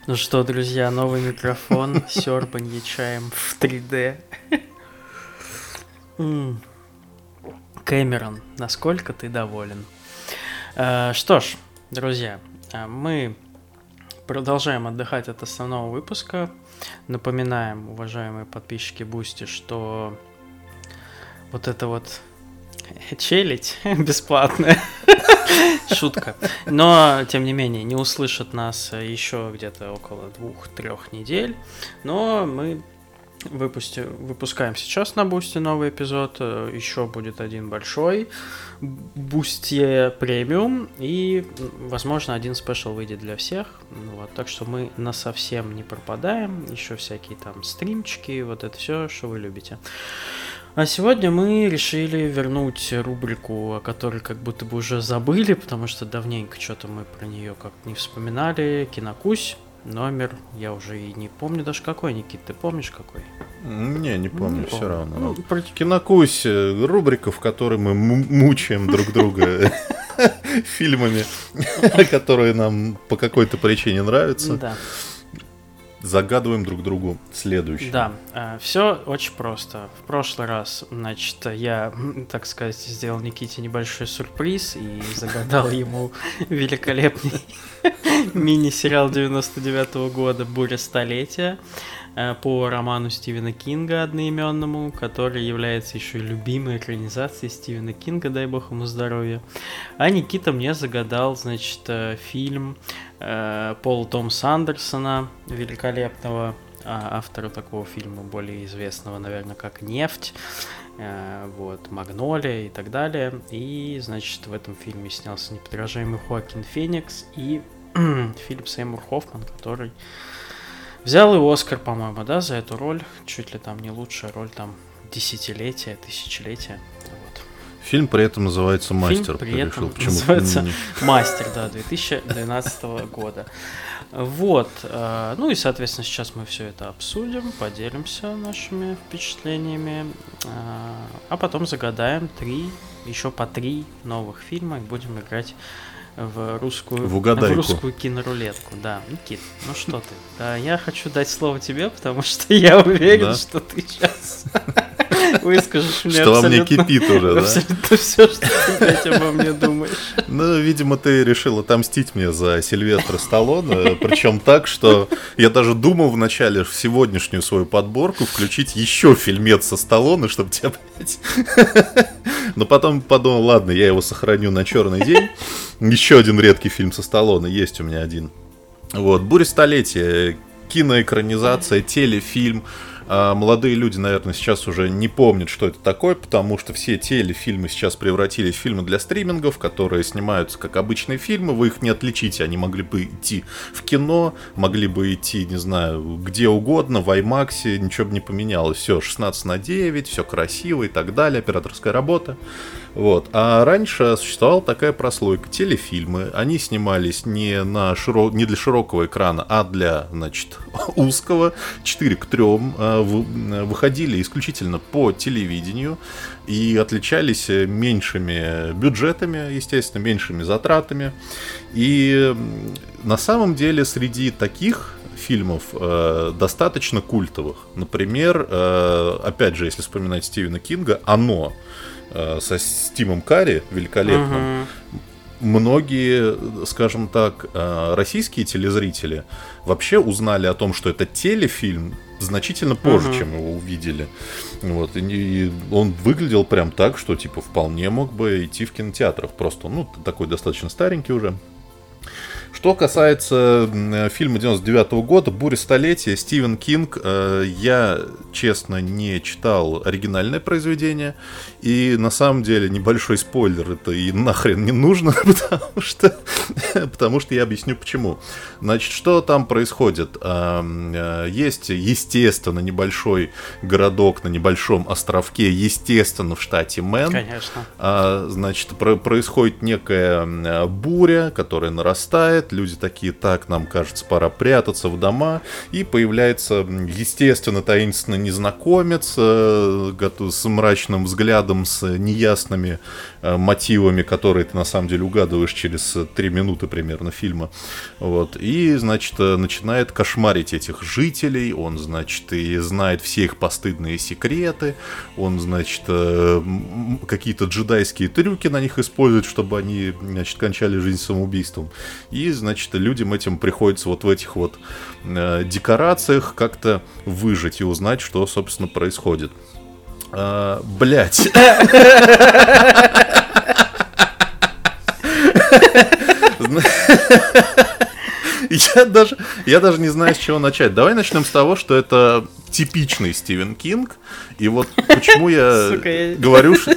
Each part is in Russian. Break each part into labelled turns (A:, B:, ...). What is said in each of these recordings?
A: Ну что, друзья, новый микрофон, сёрбанье чаем в 3D. Кэмерон, насколько ты доволен? Что ж, друзья, мы продолжаем отдыхать от основного выпуска. Напоминаем, уважаемые подписчики Бусти, что вот это вот челядь бесплатная. Шутка. Но, тем не менее, не услышат нас еще где-то около 2-3 недель. Но мы выпускаем сейчас на Бусти новый эпизод. Еще будет один большой Бусти премиум. И, возможно, один спешл выйдет для всех. Вот, так что мы насовсем не пропадаем. Еще всякие там стримчики. Вот это все, что вы любите. А сегодня мы решили вернуть рубрику, о которой как будто бы уже забыли, потому что давненько что-то мы про нее как-то не вспоминали. Кинокусь, номер, я уже и не помню даже какой, Никит, ты помнишь какой?
B: Не помню, все равно. Кинокусь, рубрика, в которой мы мучаем друг друга фильмами, которые нам по какой-то причине нравятся.
A: Да.
B: Загадываем друг другу следующее.
A: Да, все очень просто. В прошлый раз, значит, я, так сказать, сделал Никите небольшой сюрприз и загадал ему великолепный мини-сериал 99-го года «Буря столетия» по роману Стивена Кинга одноименному, который является еще и любимой экранизацией Стивена Кинга, дай бог ему здоровья. А Никита мне загадал, значит, фильм Пола Томаса Андерсона, великолепного автора такого фильма, более известного, наверное, как «Нефть», вот, «Магнолия» и так далее. И, значит, в этом фильме снялся неподражаемый Хоакин Феникс и Филипп Сеймур Хоффман, который взял и Оскар, по-моему, да, за эту роль. Чуть ли там не лучшая роль там десятилетия, тысячелетия. Вот.
B: Фильм при этом называется «Мастер».
A: Фильм при этом называется «Мастер», да, 2012 года. Вот. Ну и, соответственно, сейчас мы все это обсудим, поделимся нашими впечатлениями, а потом загадаем еще по 3 новых фильма и будем играть в русскую кинорулетку. Да, Никит, ну что ты? Да, я хочу дать слово тебе, потому что я уверен, что ты сейчас выскажешь мне
B: что во мне кипит уже, да?
A: Абсолютно все, что ты обо мне думаешь.
B: Ну, видимо, ты решил отомстить мне за Сильвестра Сталлоне, причем так, что я даже думал вначале в сегодняшнюю свою подборку включить еще фильмец со Сталлоне, чтобы тебя понять. Но потом подумал, ладно, я его сохраню на черный день. Еще один редкий фильм со Сталлоне, есть у меня один. Вот, «Буря столетия», киноэкранизация, телефильм. Молодые люди, наверное, сейчас уже не помнят, что это такое, потому что все телефильмы сейчас превратились в фильмы для стримингов, которые снимаются как обычные фильмы, вы их не отличите, они могли бы идти в кино, могли бы идти, не знаю, где угодно, в IMAX, ничего бы не поменялось, все 16:9, все красиво и так далее, операторская работа. Вот. А раньше существовала такая прослойка. Телефильмы, они снимались не для широкого экрана, а для, значит, узкого, 4:3, выходили исключительно по телевидению и отличались меньшими бюджетами, естественно, меньшими затратами. И на самом деле среди таких фильмов достаточно культовых. Например, опять же, если вспоминать Стивена Кинга, «Оно» со Стивом Карри великолепным. Многие, скажем так, российские телезрители вообще узнали о том, что это телефильм, значительно позже, чем его увидели. Вот. И он выглядел прям так, что типа вполне мог бы идти в кинотеатрах. Просто, ну, такой достаточно старенький уже. Что касается фильма 99-го года «Буря столетия», Стивен Кинг, я, честно, не читал оригинальное произведение. И на самом деле небольшой спойлер, это и нахрен не нужно, потому что я объясню почему. Значит, что там происходит? Есть, естественно, небольшой городок на небольшом островке, естественно, в штате Мэн.
A: Конечно.
B: Значит, происходит некая буря, которая нарастает. исчезает, люди такие, так, нам кажется, пора прятаться в дома, и появляется, естественно, таинственный незнакомец с мрачным взглядом, с неясными мотивами, которые ты на самом деле угадываешь через 3 минуты примерно фильма. Вот. И, значит, начинает кошмарить этих жителей, он, значит, и знает все их постыдные секреты, он, значит, какие-то джедайские трюки на них использует, чтобы они, значит, кончали жизнь самоубийством. И, значит, людям этим приходится вот в этих вот декорациях как-то выжить и узнать, что, собственно, происходит. Блять. Я даже не знаю, с чего начать. Давай начнем с того, что это типичный Стивен Кинг. И вот почему я говорю, что...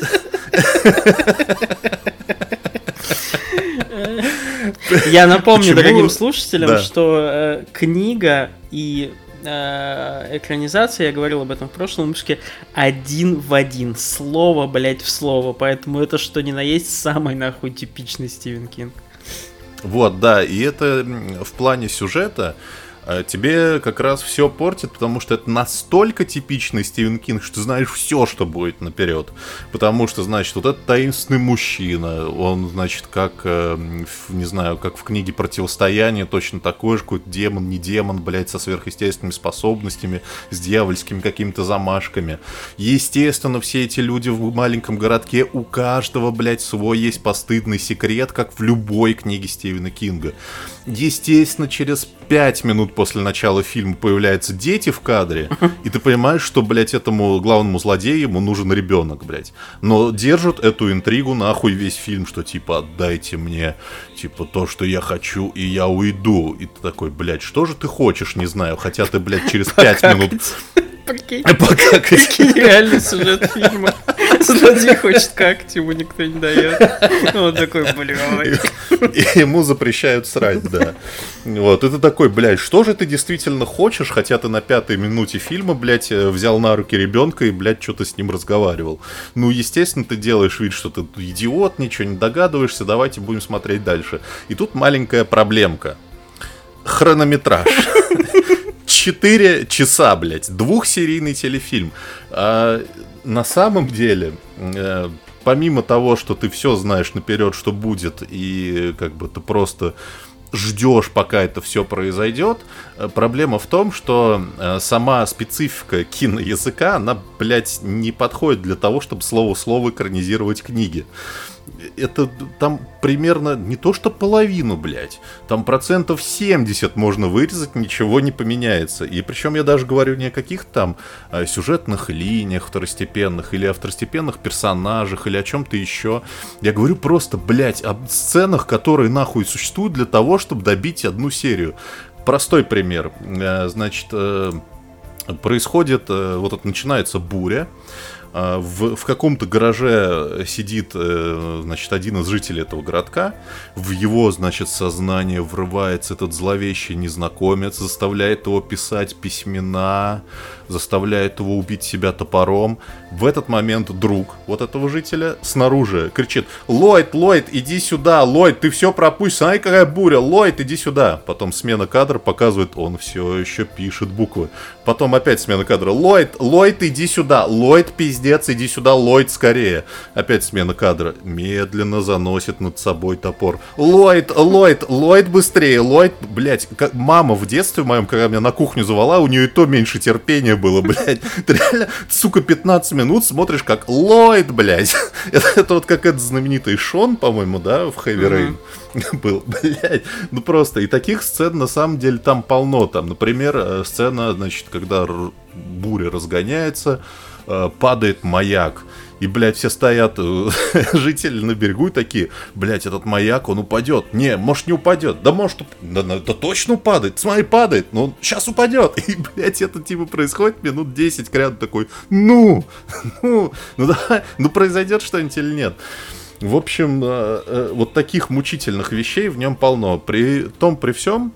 A: Я напомню дорогим слушателям, что книга и экранизация, я говорил об этом в прошлом выпуске, один в один, слово, блять, в слово, поэтому это что ни на есть самый нахуй типичный Стивен Кинг.
B: Вот, да, и это в плане сюжета тебе как раз все портит, потому что это настолько типичный Стивен Кинг, что ты знаешь все, что будет наперед. Потому что, значит, вот этот таинственный мужчина, он, значит, как, не знаю, как в книге «Противостояние», точно такой же какой-то демон, не демон, блядь, со сверхъестественными способностями, с дьявольскими какими-то замашками. Естественно, все эти люди в маленьком городке, у каждого, блядь, свой есть постыдный секрет, как в любой книге Стивена Кинга. Естественно, через 5 минут после начала фильма появляются дети в кадре, и ты понимаешь, что, блядь, этому главному злодею ему нужен ребенок, блядь. Но держат эту интригу нахуй весь фильм, что типа отдайте мне, типа, то, что я хочу, и я уйду. И ты такой, блядь, что же ты хочешь, не знаю, хотя ты, блядь, через 5 минут...
A: Прикинь, реальный сюжет фильма. Злодей хочет какать, ему никто не дает. Он такой, блядь.
B: И ему запрещают срать, да. Вот, и ты такой, блядь, что же ты действительно хочешь, хотя ты на 5-й минуте фильма, блядь, взял на руки ребенка и, блядь, что-то с ним разговаривал. Ну, естественно, ты делаешь вид, что ты идиот, ничего не догадываешься, давайте будем смотреть дальше. И тут маленькая проблемка. Хронометраж. 4 часа, блядь, 2-серийный телефильм. На самом деле, помимо того, что ты все знаешь наперед, что будет, и как бы ты просто ждешь, пока это все произойдет, проблема в том, что сама специфика киноязыка, она, блядь, не подходит для того, чтобы слово в слово экранизировать книги. Это там примерно не то что половину, блядь, там 70% можно вырезать, ничего не поменяется. И причем я даже говорю не о каких-то там сюжетных линиях второстепенных или о второстепенных персонажах или о чем-то еще. Я говорю просто, блядь, о сценах, которые нахуй существуют для того, чтобы добить одну серию. Простой пример. Значит, происходит, вот это начинается буря. В каком-то гараже сидит, значит, один из жителей этого городка. В его, значит, сознание врывается этот зловещий незнакомец, заставляет его писать письмена, заставляет его убить себя топором. В этот момент друг вот этого жителя снаружи кричит: «Ллойд, Ллойд, иди сюда! Ллойд, ты все пропустишь! Смотри, какая буря! Ллойд, иди сюда!» Потом смена кадра показывает, он все еще пишет буквы. Потом опять смена кадра: «Ллойд, Ллойд, иди сюда! Ллойд, пиздец, иди сюда! Ллойд, скорее!» Опять смена кадра. Медленно заносит над собой топор. «Ллойд, Ллойд, Ллойд, быстрее! Ллойд!» Блять, как мама в детстве моем, когда меня на кухню звала, у нее и то меньше терпения было, блядь. Ты реально, сука, 15 минут смотришь, как Ллойд, блядь. Это вот как этот знаменитый Шон, по-моему, да, в Heavy Rain был, блядь. Ну просто, и таких сцен на самом деле там полно. Там, например, сцена, значит, когда буря разгоняется, падает маяк. И, блядь, все стоят, жители на берегу, такие: блядь, этот маяк, он упадет. Не, может, не упадет. Да может, да точно упадет. Смотри, падает, но сейчас упадет. И, блядь, это типа происходит минут 10 к ряду, такой: ну давай, ну произойдет что-нибудь или нет. В общем, вот таких мучительных вещей в нем полно. При всем,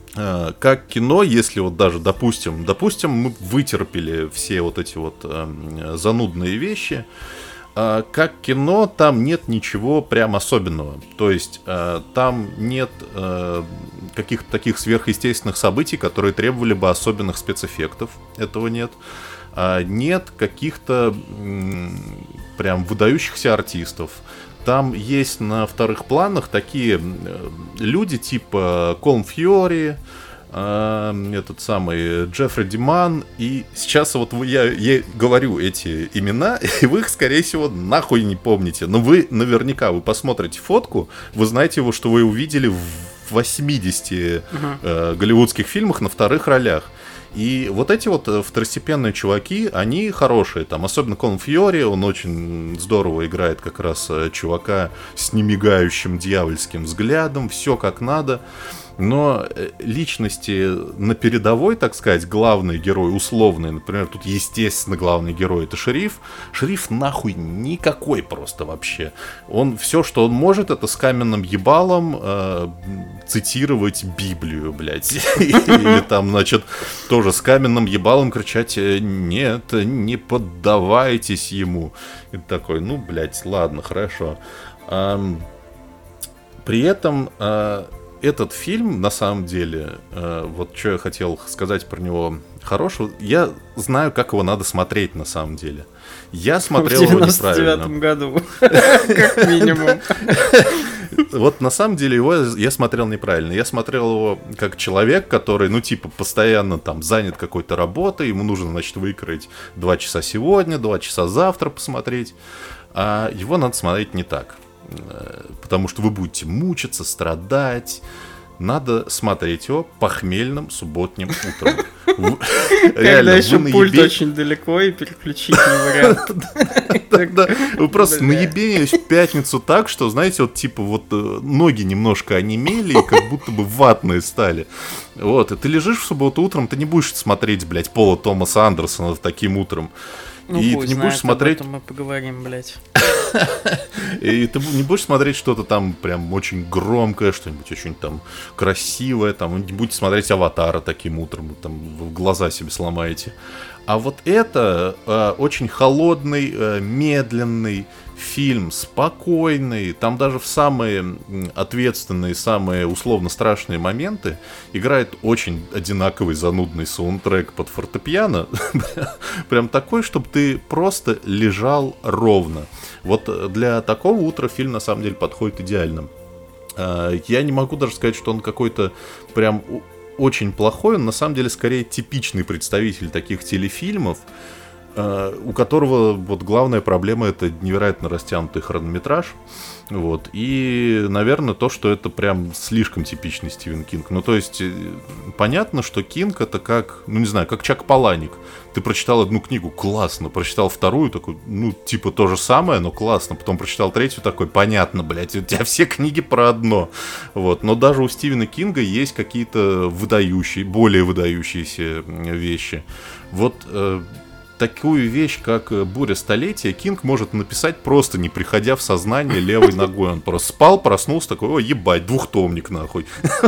B: как кино, если вот даже, допустим, мы вытерпели все вот эти вот занудные вещи, как кино там нет ничего прям особенного. То есть там нет каких-то таких сверхъестественных событий, которые требовали бы особенных спецэффектов. Этого нет. Нет каких-то прям выдающихся артистов. Там есть на вторых планах такие люди типа Колин Фьюри, этот самый Джеффри Диман. И сейчас вот я говорю эти имена, и вы их, скорее всего, нахуй не помните. Но вы наверняка, вы посмотрите фотку, вы знаете его, что вы увидели в 80 голливудских фильмах на вторых ролях. И вот эти вот второстепенные чуваки, они хорошие. Там, особенно Колин Фьюри, он очень здорово играет как раз чувака с немигающим дьявольским взглядом, все как надо. Но личности на передовой, так сказать, главный герой, условный, например, тут, естественно, главный герой — это шериф. Шериф нахуй никакой просто вообще. Он все, что он может, это с каменным ебалом цитировать Библию, блядь. Или там, значит, тоже с каменным ебалом кричать: нет, не поддавайтесь ему. И такой, ну, блядь, ладно, хорошо. При этом этот фильм, на самом деле, вот что я хотел сказать про него хорошего, я знаю, как его надо смотреть на самом деле. Я смотрел его неправильно.
A: В 99-м году, как минимум.
B: Вот на самом деле его я смотрел неправильно. Я смотрел его как человек, который, ну, типа, постоянно там занят какой-то работой, ему нужно, значит, выкроить 2 часа сегодня, 2 часа завтра посмотреть. А его надо смотреть не так. Потому что вы будете мучиться, страдать. Надо смотреть его похмельным субботним утром.
A: Когда еще пульт очень далеко и переключить не вариант.
B: Тогда вы просто наебенились в пятницу так, что, знаете, вот типа вот ноги немножко онемели и как будто бы ватные стали. Вот, и ты лежишь в субботу утром, ты не будешь смотреть, блядь, Пола Томаса Андерсона таким утром.
A: Ну,
B: и
A: пусть
B: ты не будешь смотреть...
A: об этом мы поговорим, блядь.
B: И ты не будешь смотреть что-то там прям очень громкое, что-нибудь очень там красивое, там, не будете смотреть «Аватара» таким утром, там, глаза себе сломаете. А вот это очень холодный, медленный фильм, спокойный. Там даже в самые ответственные, самые условно страшные моменты играет очень одинаковый занудный саундтрек под фортепиано. Прям такой, чтобы ты просто лежал ровно. Вот для такого утра фильм на самом деле подходит идеально. Я не могу даже сказать, что он какой-то прям очень плохой. Он на самом деле скорее типичный представитель таких телефильмов, у которого вот главная проблема — это невероятно растянутый хронометраж. Вот. И, наверное, то, что это прям слишком типичный Стивен Кинг. Ну, то есть, понятно, что Кинг — это как, ну, не знаю, как Чак Паланик. Ты прочитал одну книгу — классно. Прочитал вторую — такой, ну, типа то же самое, но классно. Потом прочитал третью — такой, понятно, блядь, у тебя все книги про одно. Вот. Но даже у Стивена Кинга есть какие-то более выдающиеся вещи. Вот... Такую вещь, как «Буря столетия», Кинг может написать просто не приходя в сознание левой ногой. Он просто спал, проснулся, такой: о, ебать, двухтомник нахуй.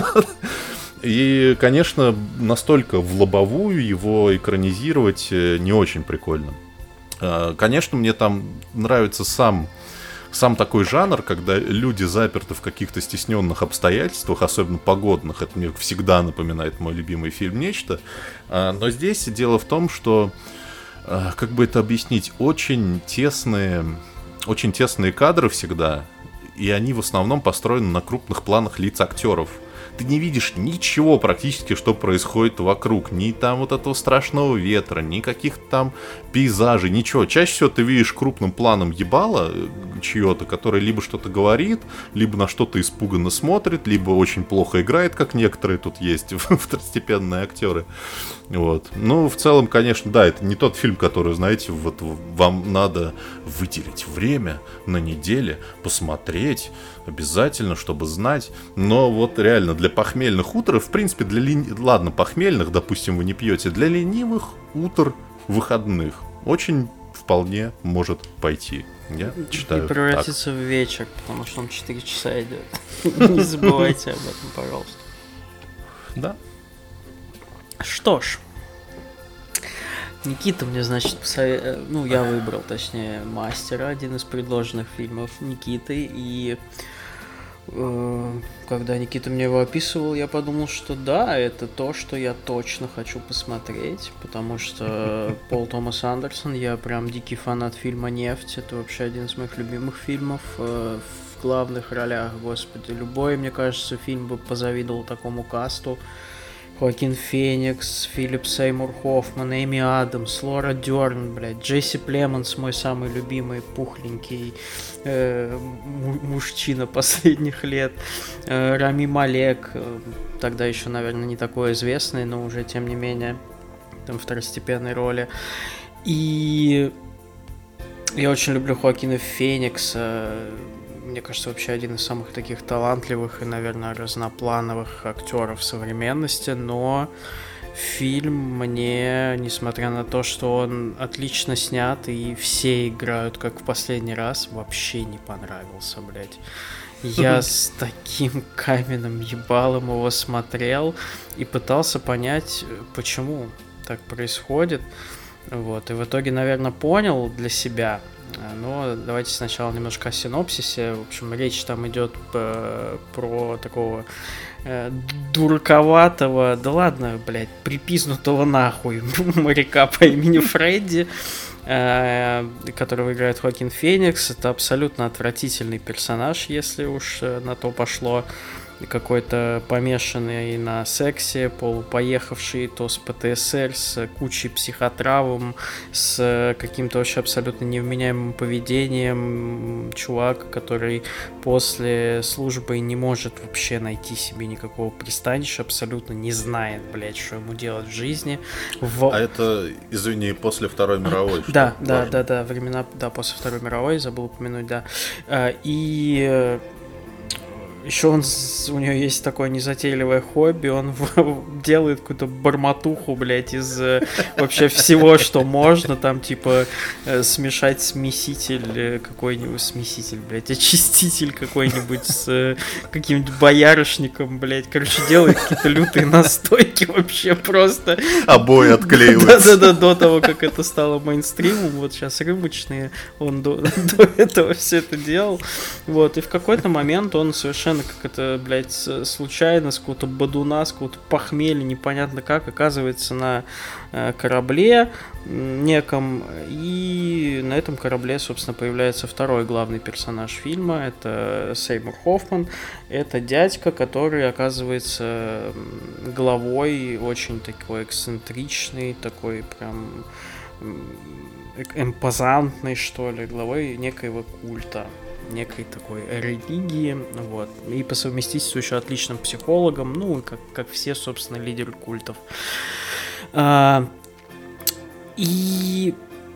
B: И, конечно, настолько в лобовую его экранизировать не очень прикольно. Конечно, мне там нравится сам такой жанр, когда люди заперты в каких-то стесненных обстоятельствах, особенно погодных. Это мне всегда напоминает мой любимый фильм «Нечто». Но здесь дело в том, что, как бы это объяснить, очень тесные кадры всегда, и они в основном построены на крупных планах лиц актеров. Ты не видишь ничего практически, что происходит вокруг. Ни там вот этого страшного ветра, ни каких-то там пейзажей, ничего. Чаще всего ты видишь крупным планом ебало чье-то, который либо что-то говорит, либо на что-то испуганно смотрит, либо очень плохо играет, как некоторые тут есть второстепенные актеры. Вот. Ну, в целом, конечно, да, это не тот фильм, который, знаете, вот вам надо выделить время на неделе, посмотреть обязательно, чтобы знать. Но вот реально для похмельных утр, в принципе, ладно, похмельных, допустим, вы не пьете, для ленивых утр выходных очень вполне может пойти. Я читаю.
A: И превратиться
B: так
A: в вечер, потому что он 4 часа идет. Не забывайте об этом, пожалуйста.
B: Да.
A: Что ж, Никита мне, значит, ну, я выбрал, точнее, «Мастера», один из предложенных фильмов Никиты, и когда Никита мне его описывал, я подумал, что да, это то, что я точно хочу посмотреть, потому что Пол Томас Андерсон, я прям дикий фанат фильма «Нефть», это вообще один из моих любимых фильмов, в главных ролях, господи, любой, мне кажется, фильм бы позавидовал такому касту. Хоакин Феникс, Филипп Сеймур Хоффман, Эми Адамс, Лора Дерн, блядь, Джесси Племонс, мой самый любимый пухленький мужчина последних лет, Рами Малек, тогда еще, наверное, не такой известный, но уже, тем не менее, там второстепенной роли. И я очень люблю Хоакина Феникса. Мне кажется, вообще один из самых таких талантливых и, наверное, разноплановых актеров современности, но фильм мне, несмотря на то, что он отлично снят и все играют как в последний раз, вообще не понравился, блядь. Я с таким каменным ебалом его смотрел и пытался понять, почему так происходит. Вот, и в итоге, наверное, понял для себя. Но давайте сначала немножко о синопсисе. В общем, речь там идет про такого дураковатого, да ладно, блядь, припизнутого нахуй моряка по имени Фредди, которого играет Хоакин Феникс. Это абсолютно отвратительный персонаж, если уж на то пошло. Какой-то помешанный на сексе, полупоехавший, то с ПТСР, с кучей психотравм, с каким-то вообще абсолютно невменяемым поведением. Чувак, который после службы не может вообще найти себе никакого пристанища, абсолютно не знает, блядь, что ему делать в жизни.
B: А это, извини, после Второй мировой?
A: Да, времена, да, после Второй мировой, забыл упомянуть, да. И еще у него есть такое незатейливое хобби, он делает какую-то бормотуху, блядь, из вообще всего, что можно, там, типа, смешать смеситель какой-нибудь, блядь, очиститель какой-нибудь с каким-нибудь боярышником, блядь, короче, делает какие-то лютые настойки вообще просто.
B: Обои отклеиваются.
A: Да, до того, как это стало мейнстримом, вот сейчас рыночные, он до этого все это делал, вот, и в какой-то момент он совершенно как это, блядь, случайно, с какого-то бодуна, с какого-то похмелья, непонятно как, оказывается на корабле неком, и на этом корабле, собственно, появляется второй главный персонаж фильма, это Сеймур Хоффман, это дядька, который оказывается главой очень такой эксцентричный, такой прям импозантный, что ли, главой некоего культа, некой такой религии, вот, и по совместительству еще отличным психологом, ну, как все, собственно, лидеры культов. И,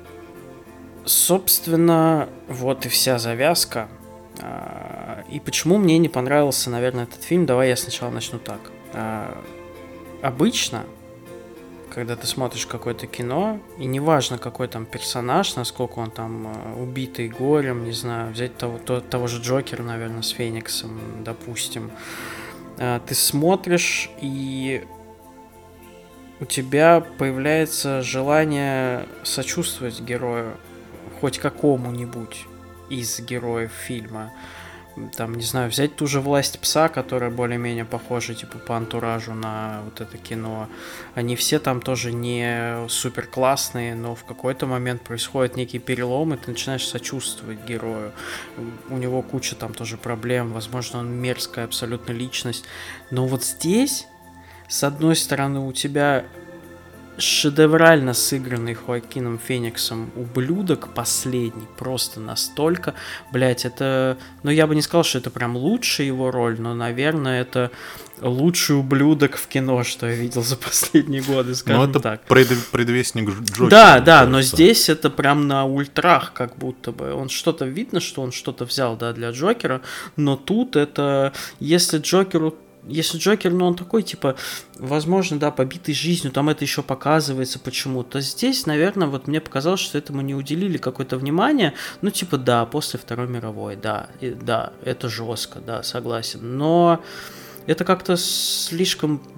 A: собственно, вот и вся завязка. И почему мне не понравился, наверное, этот фильм, давай я сначала начну так. Обычно, когда ты смотришь какое-то кино, и неважно, какой там персонаж, насколько он там убитый горем, не знаю, взять того же Джокера, наверное, с Фениксом, допустим, ты смотришь, и у тебя появляется желание сочувствовать герою, хоть какому-нибудь из героев фильма. Там, не знаю, взять ту же «Власть пса», которая более-менее похожа, типа, по антуражу на вот это кино. Они все там тоже не супер классные, но в какой-то момент происходит некий перелом, и ты начинаешь сочувствовать герою. У него куча там тоже проблем, возможно, он мерзкая абсолютно личность. Но вот здесь, с одной стороны, у тебя шедеврально сыгранный Хоакином Фениксом ублюдок последний, просто настолько, блять, это, ну я бы не сказал, что это прям лучшая его роль, но, наверное, это лучший ублюдок в кино, что я видел за последние годы, скажем
B: это
A: так.
B: Предвестник Джокера.
A: Да, но здесь это прям на ультрах, как будто бы. Он что-то, видно, что он что-то взял, да, для Джокера, но тут это, если Джокер, ну, он такой, типа, возможно, да, побитый жизнью, там это еще показывается почему-то. Здесь, наверное, вот мне показалось, что этому не уделили какое-то внимание. Ну, типа, да, после Второй мировой, да, это жестко, да, согласен. Но это как-то слишком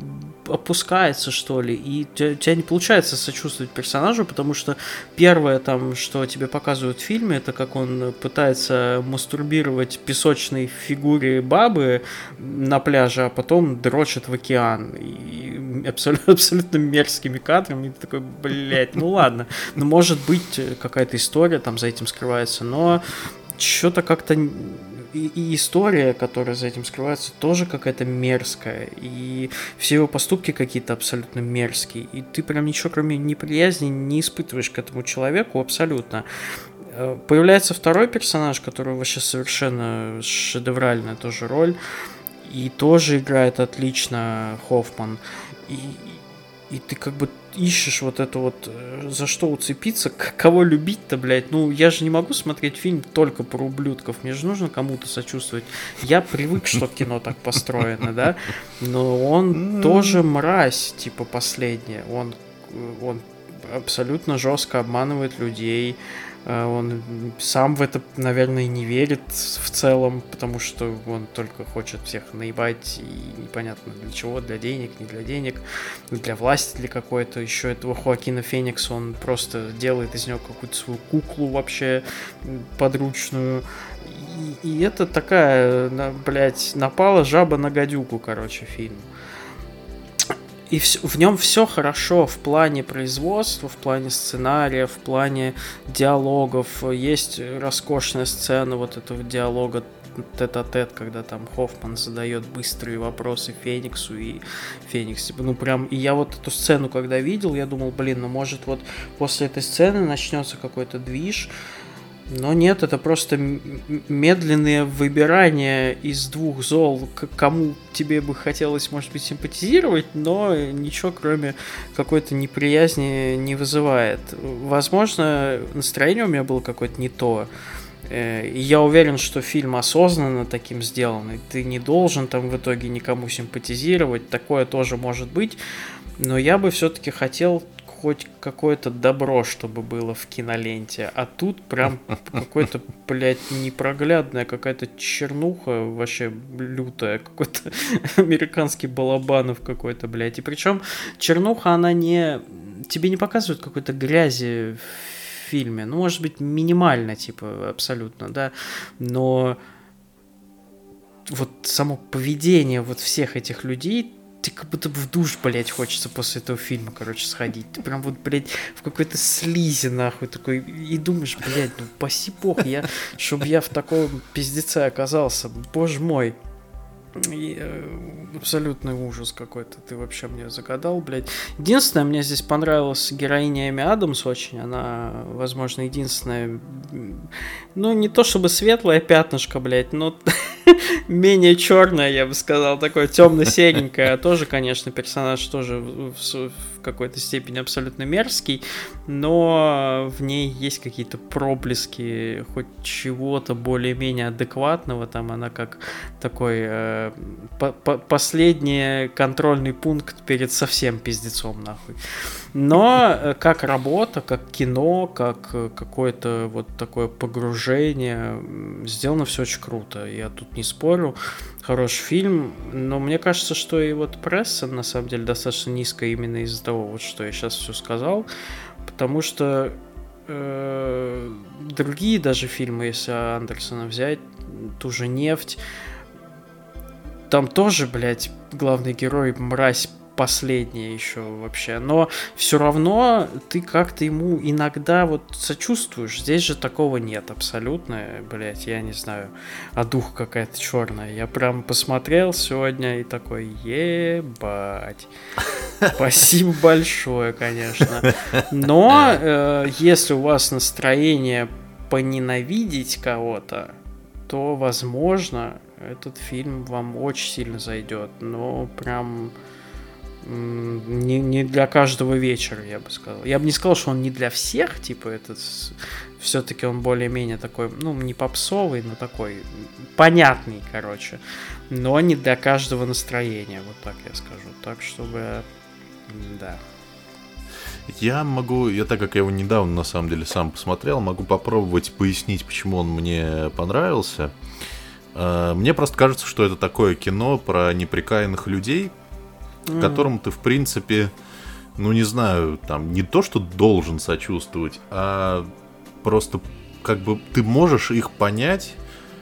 A: опускается, что ли, и у тебя не получается сочувствовать персонажу, потому что первое, там, что тебе показывают в фильме, это как он пытается мастурбировать песочной фигуре бабы на пляже, а потом дрочит в океан. И абсолютно мерзкими кадрами. И ты такой, блядь, ну ладно. Ну, может быть, какая-то история там за этим скрывается, но что-то как-то... И история, которая за этим скрывается, тоже какая-то мерзкая. И все его поступки какие-то абсолютно мерзкие. И ты прям ничего, кроме неприязни, не испытываешь к этому человеку абсолютно. Появляется второй персонаж, который вообще совершенно шедевральная тоже роль. И тоже играет отлично Хоффман. И ты как бы ищешь вот это вот, за что уцепиться, кого любить-то, блядь. Ну, я же не могу смотреть фильм только про ублюдков, мне же нужно кому-то сочувствовать. Я привык, что кино так построено, да, но он тоже мразь, типа, последняя. Он абсолютно жестко обманывает людей. Он сам в это, наверное, не верит в целом, потому что он только хочет всех наебать, и непонятно для чего, для денег, не для денег, для власти, для какой-то. Еще этого Хоакина Феникса, он просто делает из него какую-то свою куклу вообще подручную. И это такая, блядь, напала жаба на гадюку, короче, фильм. И в нем все хорошо в плане производства, в плане сценария, в плане диалогов. Есть роскошная сцена вот этого диалога тет-а-тет, когда там Хоффман задает быстрые вопросы Фениксу, и Феникс, типа, ну прям, и я вот эту сцену, когда видел, я думал, блин, ну может вот после этой сцены начнется какой-то движ. Но нет, это просто медленное выбирание из двух зол, к кому тебе бы хотелось, может быть, симпатизировать, но ничего, кроме какой-то неприязни, не вызывает. Возможно, настроение у меня было какое-то не то. И я уверен, что фильм осознанно таким сделан, и ты не должен там в итоге никому симпатизировать, такое тоже может быть, но я бы все-таки хотел хоть какое-то добро, чтобы было в киноленте. А тут прям какой-то, блядь, непроглядная какая-то чернуха вообще лютая. Какой-то американский Балабанов какой-то, блядь. И причем чернуха, она не... Тебе не показывают какой-то грязи в фильме. Ну, может быть, минимально, типа, абсолютно, да. Но вот само поведение вот всех этих людей, ты как будто бы в душ, блядь, хочется после этого фильма, короче, сходить. Ты прям вот, блядь, в какой-то слизи, нахуй, такой, и думаешь, блядь, ну, паси бог, чтобы я в таком пиздеце оказался, боже мой. И, абсолютный ужас какой-то, ты вообще мне загадал, блядь. Единственное, мне здесь понравилась героиня Эми Адамс очень, она, возможно, единственная, ну, не то чтобы светлое пятнышко, блядь, но менее черное, я бы сказал, такое темно-серенькое, а тоже, конечно, персонаж тоже в какой-то степени абсолютно мерзкий, но в ней есть какие-то проблески хоть чего-то более-менее адекватного, там она как такой последний контрольный пункт перед совсем пиздецом, нахуй. Но как работа, как кино, как какое-то вот такое погружение, сделано все очень круто, я тут не спорю. Хороший фильм, но мне кажется, что и вот пресса на самом деле достаточно низкая именно из-за того, вот что я сейчас все сказал, потому что другие даже фильмы, если Андерсона взять, ту же «Нефть», там тоже, блядь, главный герой мразь последняя еще вообще, но все равно ты как-то ему иногда вот сочувствуешь. Здесь же такого нет абсолютно, блять, я не знаю, а дух какая-то черная. Я прям посмотрел сегодня и такой, ебать. Спасибо большое, конечно. Но если у вас настроение поненавидеть кого-то, то, возможно, этот фильм вам очень сильно зайдет. Но прям не для каждого вечера, я бы сказал. Я бы не сказал, что он не для всех, типа, этот все-таки он более-менее такой, ну, не попсовый, но такой понятный, короче. Но не для каждого настроения, вот так я скажу. Так, чтобы... Да.
B: Я так как я его недавно, на самом деле, сам посмотрел, могу попробовать пояснить, почему он мне понравился. Мне просто кажется, что это такое кино про неприкаянных людей, которому ты, в принципе, ну, не знаю, там, не то, что должен сочувствовать, а просто, как бы, ты можешь их понять,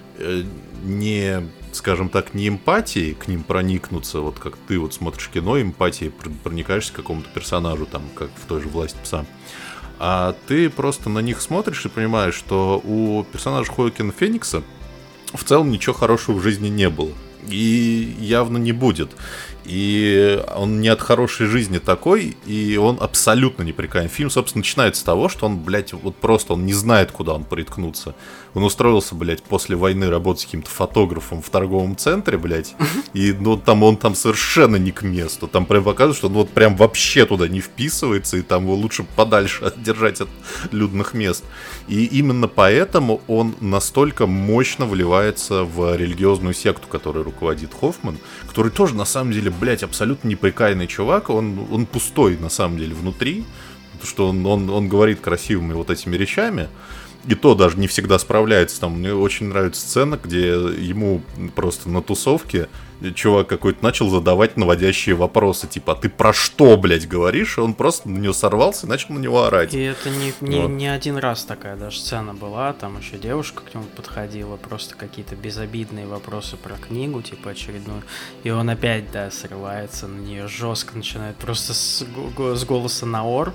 B: не, скажем так, не эмпатией к ним проникнуться, вот как ты вот смотришь кино, эмпатией проникаешься к какому-то персонажу, там, как в той же «Власти пса», а ты просто на них смотришь и понимаешь, что у персонажа Хоакина Феникса в целом ничего хорошего в жизни не было. И явно не будет. И он не от хорошей жизни такой, и он абсолютно неприкаянный. Фильм, собственно, начинается с того, что он, блядь, вот просто он не знает, куда он приткнуться. Он устроился, блядь, после войны работать каким-то фотографом в торговом центре, блядь, и ну, он там совершенно не к месту. Там прям показывают, что он вот прям вообще туда не вписывается, и там его лучше подальше держать от людных мест. И именно поэтому он настолько мощно вливается в религиозную секту, которой руководит Хоффман, который тоже, на самом деле, блядь, абсолютно неприкаянный чувак. Он пустой, на самом деле, внутри, потому что он говорит красивыми вот этими речами, и то даже не всегда справляется. Там мне очень нравится сцена, где ему просто на тусовке чувак какой-то начал задавать наводящие вопросы, типа, а ты про что, блядь, говоришь? И он просто на него сорвался и начал на него орать.
A: И это не один раз такая даже сцена была, там еще девушка к нему подходила, просто какие-то безобидные вопросы про книгу, типа очередную, и он опять, да, срывается на нее, жестко начинает просто с голоса на ор,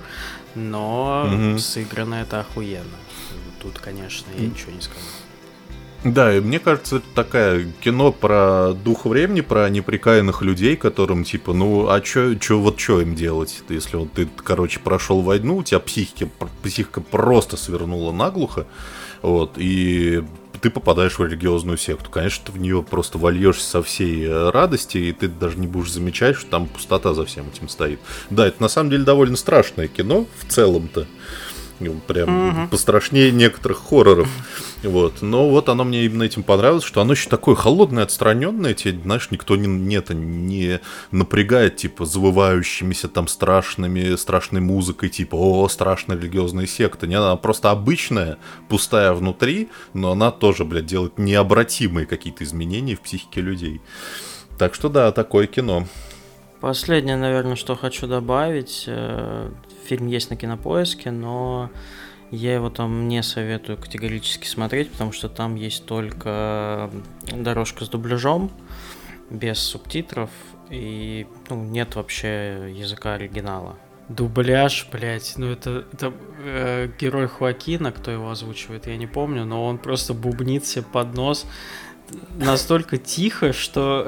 A: но сыграно это охуенно. Тут, конечно, я ничего не скажу.
B: Да, и мне кажется, это такое кино про дух времени, про неприкаянных людей, которым типа, ну, а чё им делать? Если вот ты, короче, прошел войну, у тебя психика просто свернула наглухо, вот, и ты попадаешь в религиозную секту. Конечно, ты в нее просто вольешься со всей радости, и ты даже не будешь замечать, что там пустота за всем этим стоит. Да, это на самом деле довольно страшное кино в целом-то. Прям пострашнее некоторых хорроров. Вот. Но вот оно мне именно этим понравилось, что оно еще такое холодное, отстраненное. Тебе, знаешь, никто не напрягает, типа, завывающимися там страшной музыкой, типа, о, страшная религиозная секта. Нет, она просто обычная, пустая внутри, но она тоже, блядь, делает необратимые какие-то изменения в психике людей. Так что да, такое кино.
A: Последнее, наверное, что хочу добавить. Фильм есть на Кинопоиске, но я его там не советую категорически смотреть, потому что там есть только дорожка с дубляжом, без субтитров, и нет вообще языка оригинала. Дубляж, блять, это герой Хоакина, кто его озвучивает, я не помню, но он просто бубнит себе под нос настолько тихо, что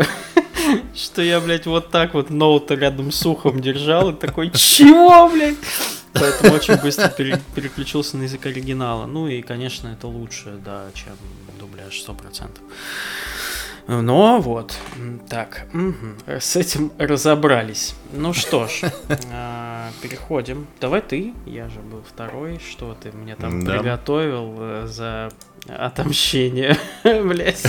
A: я, блядь, вот так вот ноута рядом с ухом держал и такой, чего, блядь? Поэтому очень быстро переключился на язык оригинала. Ну и, конечно, это лучше, да, чем дубляж 100%. Но вот, так, с этим разобрались. Ну что ж, переходим. Давай ты, я же был второй, что ты мне там приготовил за отомщение, блядь.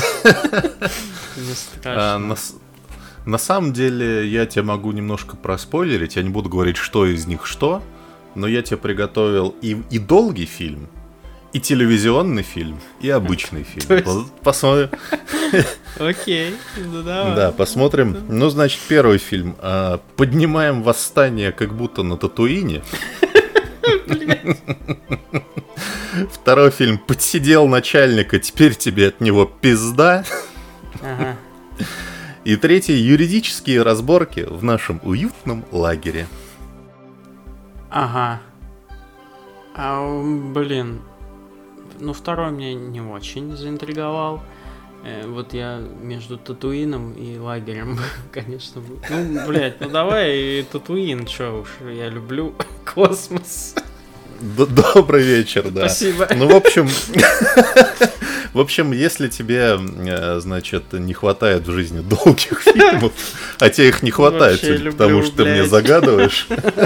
A: Не страшно.
B: На самом деле, я тебе могу немножко проспойлерить, я не буду говорить, что из них что, но я тебе приготовил и долгий фильм, и телевизионный фильм, и обычный фильм. Посмотрим.
A: Окей, ну давай.
B: Да, посмотрим. Ну, значит, первый фильм. «Поднимаем восстание, как будто на Татуине». Второй фильм. «Подсидел начальника, теперь тебе от него пизда».
A: Ага.
B: И третий. «Юридические разборки в нашем уютном лагере».
A: Ага. Блин. Ну, второй меня не очень заинтриговал. Вот я между Татуином и лагерем, конечно. Ну, блядь, ну давай и Татуин, чё уж, я люблю космос.
B: Добрый вечер, да.
A: Спасибо.
B: Ну, в общем, если тебе, значит, не хватает в жизни долгих фильмов, а тебе их не хватает, потому что ты мне загадываешь,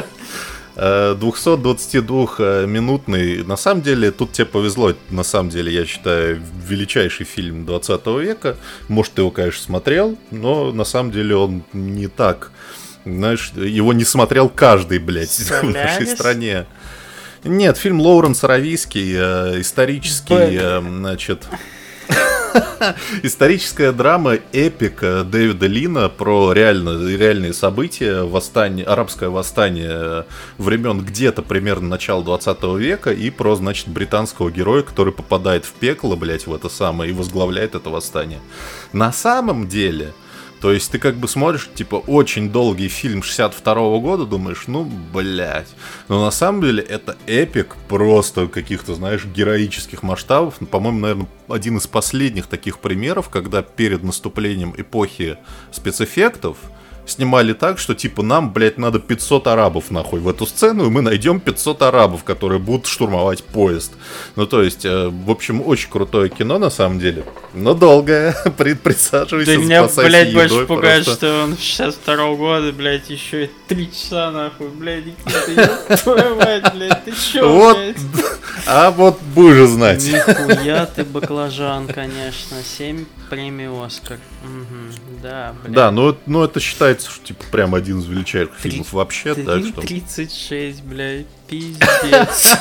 B: 222-минутный, на самом деле, тут тебе повезло, на самом деле, я считаю, величайший фильм 20 века. Может, ты его, конечно, смотрел, но на самом деле он не так, знаешь, его не смотрел каждый, блядь, в нашей стране. Нет, фильм Лоуренс Аравийский, исторический, значит... Историческая драма эпик Дэвида Лина про реальные события, арабское восстание времен где-то примерно начала 20 века и про, значит, британского героя, который попадает в пекло, блять, в это самое, и возглавляет это восстание. На самом деле... То есть ты как бы смотришь, типа, очень долгий фильм 62-го года, думаешь, ну, блядь. Но на самом деле это эпик просто каких-то, знаешь, героических масштабов. По-моему, наверное, один из последних таких примеров, когда перед наступлением эпохи спецэффектов снимали так, что, типа, нам, блядь, надо 500 арабов, нахуй, в эту сцену, и мы найдем 500 арабов, которые будут штурмовать поезд. Ну, то есть, в общем, очень крутое кино, на самом деле, но долгое. Присаживайся,
A: да меня, блядь, больше пугает,
B: просто.
A: что он 62-го года, блядь, еще и 3 часа, нахуй, блядь, Никита, твою мать, блядь, ты чё,
B: вот,
A: блядь?
B: А вот будешь знать.
A: Нихуя ты баклажан, конечно, 7 премий Оскар. Угу, да, блядь.
B: Да, ну это считается, что типа прям один из величайших фильмов вообще, так что...
A: 36, блядь, пиздец.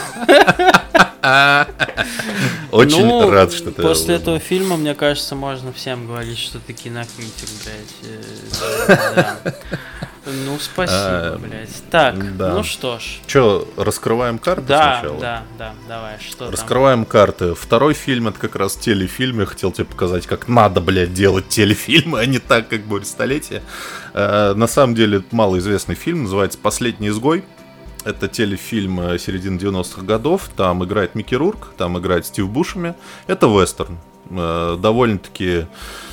B: Очень рад, что ты...
A: После этого фильма, мне кажется, можно всем говорить, что ты кинокритик, блядь. Ну, спасибо, блядь. Так, ну что ж.
B: Че, раскрываем карты сначала?
A: Да, давай, что
B: раскрываем карты. Второй фильм, это как раз телефильм. Я хотел тебе показать, как надо, блядь, делать телефильмы, а не так, как «Буря столетия». На самом деле, это малоизвестный фильм, называется «Последний изгой». Это телефильм середины 90-х годов. Там играет Микки Рурк, там играет Стив Бушеми. Это вестерн. Довольно-таки...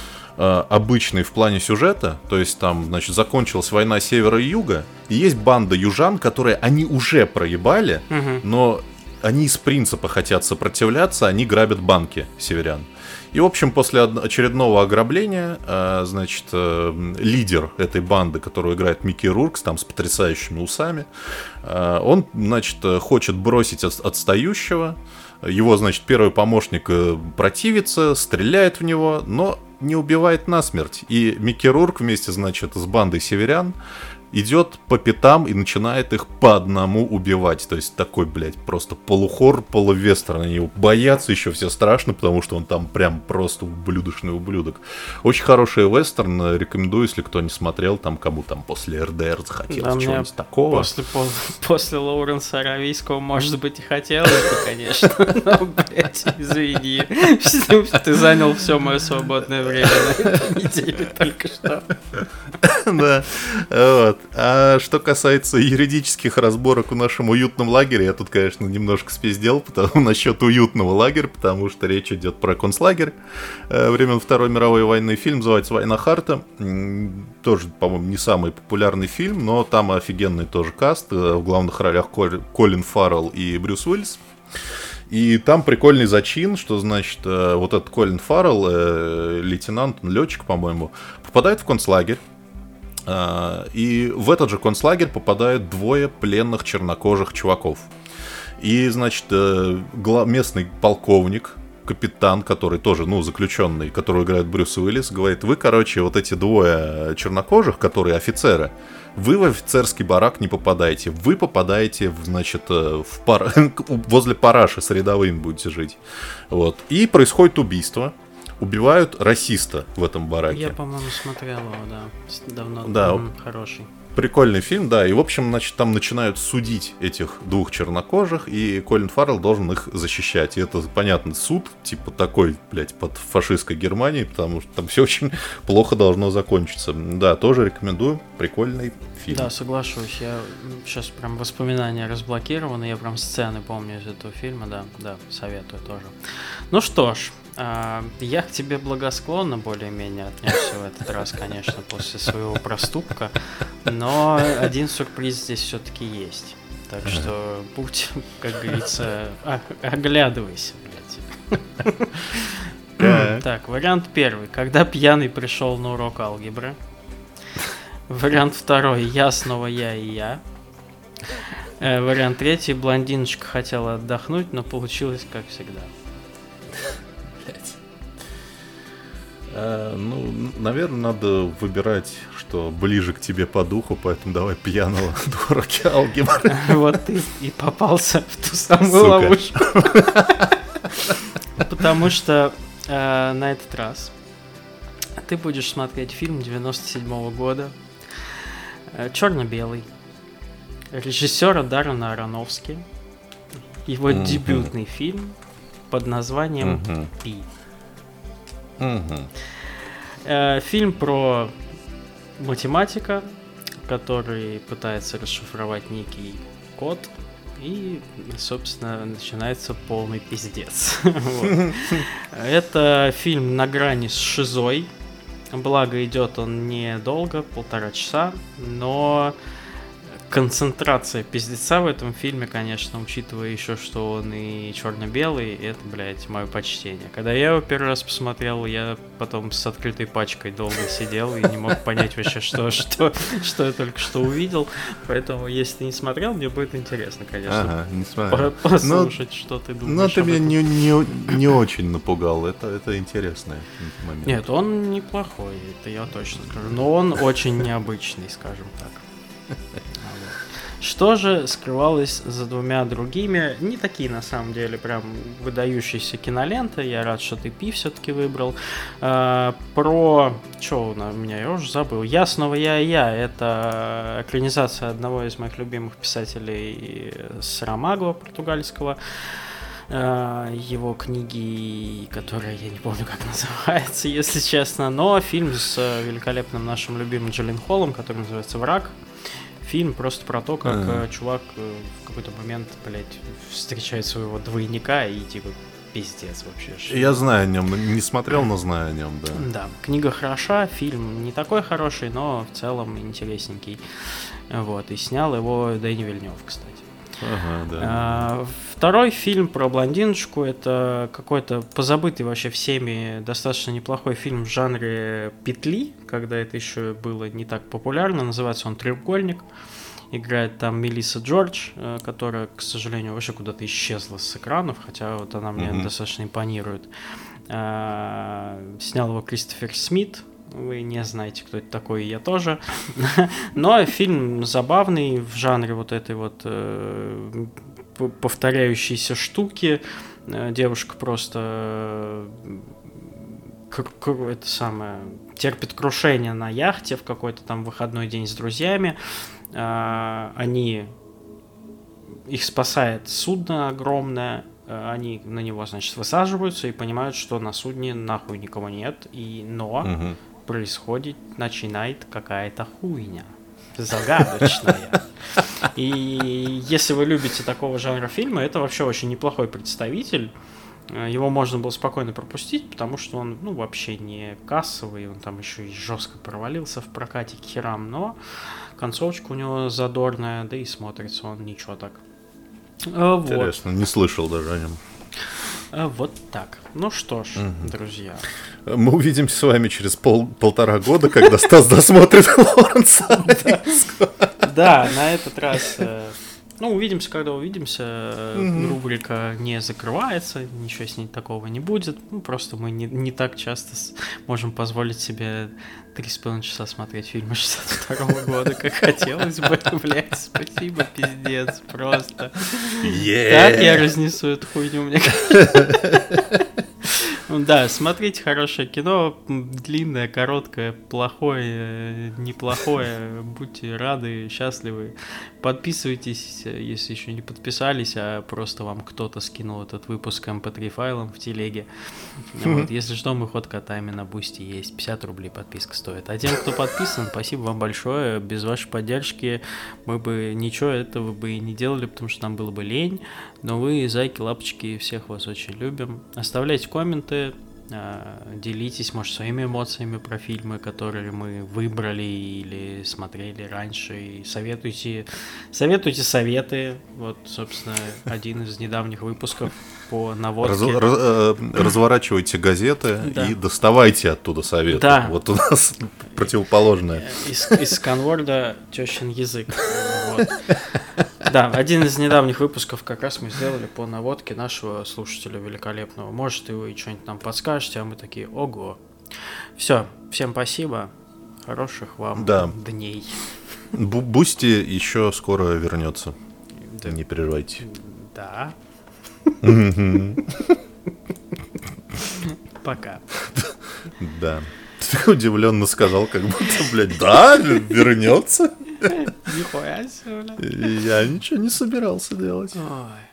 B: обычный в плане сюжета, то есть там, значит, закончилась война севера и юга, и есть банда южан, которые они уже проебали, но они из принципа хотят сопротивляться, они грабят банки северян. И, в общем, после очередного ограбления, значит, лидер этой банды, которую играет Микки Рурк, там с потрясающими усами, он, значит, хочет бросить отстающего. Его, значит, первый помощник противится, стреляет в него, но не убивает насмерть. И Микки Рурк вместе, значит, с бандой северян идет по пятам и начинает их по одному убивать. То есть такой, блядь, просто полухор, полувестерн. Они его боятся, еще все страшно, потому что он там прям просто ублюдочный ублюдок. Очень хороший вестерн, рекомендую, если кто не смотрел, там кому там после РДР захотелось, да, чего-нибудь такого.
A: После Лоуренса Аравийского, может быть, и хотелось бы, конечно, но, блядь, извини. Ты занял все мое свободное время на этой неделе только что.
B: Да, вот. А что касается юридических разборок в нашем уютном лагере, я тут, конечно, немножко спиздел насчет уютного лагеря, потому что речь идет про концлагерь времен Второй мировой войны. Фильм называется «Война Харта». Тоже, по-моему, не самый популярный фильм, но там офигенный тоже каст. В главных ролях Колин Фаррелл и Брюс Уиллис. И там прикольный зачин, что, значит, вот этот Колин Фаррелл, лейтенант, летчик, по-моему, попадает в концлагерь. И в этот же концлагерь попадают двое пленных чернокожих чуваков. И, значит, местный полковник, капитан, который тоже, ну, заключенный, которого играет Брюс Уиллис, говорит: вы, короче, вот эти двое чернокожих, которые офицеры, вы в офицерский барак не попадаете. Вы попадаете, значит, возле параши с рядовыми будете жить. Вот. И происходит убийство. Убивают расиста в этом бараке.
A: Я, по-моему, смотрел его, да. Давно.
B: Да.
A: Хороший.
B: Прикольный фильм, да. И, в общем, значит, там начинают судить этих двух чернокожих, и Колин Фаррелл должен их защищать. И это, понятно, суд, типа такой, блядь, под фашистской Германией, потому что там все очень плохо должно закончиться. Да, тоже рекомендую. Прикольный фильм.
A: Да, соглашусь. Я сейчас прям воспоминания разблокированы, я прям сцены помню из этого фильма, да, советую тоже. Ну что ж, я к тебе благосклонно более-менее отнесся в этот раз, конечно, после своего проступка, но один сюрприз здесь все-таки есть. Так что будь, как говорится, оглядывайся, блядь. Так, вариант первый. Когда пьяный пришел на урок алгебры. Вариант второй. Я снова я и я. Вариант третий. Блондиночка хотела отдохнуть, но получилось как всегда.
B: Ну, наверное, надо выбирать, что ближе к тебе по духу, поэтому давай пьяного на уроке алгебры.
A: Вот ты и попался в ту самую ловушку. Потому что на этот раз ты будешь смотреть фильм 97-го года, черно-белый, режиссера Даррена Аронофски, его дебютный фильм под названием «Пи». Фильм про математика, который пытается расшифровать некий код, и, собственно, начинается полный пиздец. Это фильм на грани с шизой. Благо, идет он недолго, 1,5 часа, но концентрация пиздеца в этом фильме, конечно, учитывая еще, что он и черно-белый, это, блядь, мое почтение. Когда я его первый раз посмотрел, я потом с открытой пачкой долго сидел и не мог понять вообще, что я только что увидел. Поэтому, если ты не смотрел, мне будет интересно, конечно, послушать, что ты думаешь.
B: Но ты меня не очень напугал, это интересный момент.
A: Нет, он неплохой, это я точно скажу. Но он очень необычный, скажем так. Что же скрывалось за двумя другими, не такие на самом деле прям выдающиеся киноленты, я рад, что ты «Пи» все-таки выбрал. Что у меня, я уже забыл. «Я снова я и я» — это экранизация одного из моих любимых писателей Сарамаго, португальского. Его книги, которая я не помню, как называется, если честно, но фильм с великолепным нашим любимым Джилленхолом, который называется «Враг». Фильм просто про то, как чувак в какой-то момент, блядь, встречает своего двойника и типа пиздец вообще.
B: Я знаю о нем, не смотрел, но знаю о нем, да.
A: Да, книга хороша, фильм не такой хороший, но в целом интересненький. Вот, и снял его Дэни Вильнёв, кстати.
B: Ага, да.
A: Второй фильм про блондиночку — это какой-то позабытый вообще всеми достаточно неплохой фильм в жанре петли, когда это еще было не так популярно. Называется он «Треугольник». Играет там Мелисса Джордж, которая, к сожалению, вообще куда-то исчезла с экранов, хотя вот она мне достаточно импонирует. Снял его Кристофер Смит. Вы не знаете, кто это такой, и я тоже. Но фильм забавный в жанре вот этой вот повторяющейся штуки. Девушка просто это самое терпит крушение на яхте в какой-то там выходной день с друзьями. Их спасает судно огромное. Они на него, значит, высаживаются и понимают, что на судне нахуй никого нет. Но начинает какая-то хуйня загадочная. И если вы любите такого жанра фильма, это вообще очень неплохой представитель. Его можно было спокойно пропустить, потому что он, вообще не кассовый, он там еще и жестко провалился в прокате к херам, но концовочка у него задорная, да и смотрится он ничего так.
B: Интересно, не слышал даже о нем.
A: Вот так. Ну что ж, друзья.
B: Мы увидимся с вами через полтора года, когда Стас досмотрит Лоренса.
A: Да, на этот раз... увидимся, когда увидимся. Рубрика не закрывается, ничего с ней такого не будет. Просто мы не так часто можем позволить себе 3,5 часа смотреть фильмы 62-го года, как хотелось бы. Блять, спасибо, пиздец, просто. Так я разнесу эту хуйню, мне кажется. Да, смотрите хорошее кино, длинное, короткое, плохое, неплохое, будьте рады, счастливы. Подписывайтесь, если еще не подписались, а просто вам кто-то скинул этот выпуск MP3 файлом в телеге. Если что, мы ход катаем на Бусти есть, 50 рублей подписка стоит. А тем, кто подписан, спасибо вам большое, без вашей поддержки мы бы ничего этого бы и не делали, потому что нам было бы лень. Но вы, зайки, лапочки, всех вас очень любим. Оставляйте комменты, делитесь, может, своими эмоциями про фильмы, которые мы выбрали или смотрели раньше. И советуйте советы. Вот, собственно, один из недавних выпусков по наводке.
B: Разворачивайте газеты и доставайте оттуда советы.
A: Да.
B: Вот у нас противоположное.
A: Из сканворда тещин язык. Вот. Да, один из недавних выпусков как раз мы сделали по наводке нашего слушателя великолепного. Может, и вы что-нибудь нам подскажете, а мы такие, ого. Все, всем спасибо, хороших вам дней.
B: Бусти еще скоро вернется, не переживайте.
A: Да. Пока.
B: Да. Ты удивленно сказал, как будто, блядь, да, вернется.
A: Нихуя себе, блядь.
B: Я ничего не собирался делать.
A: Ой.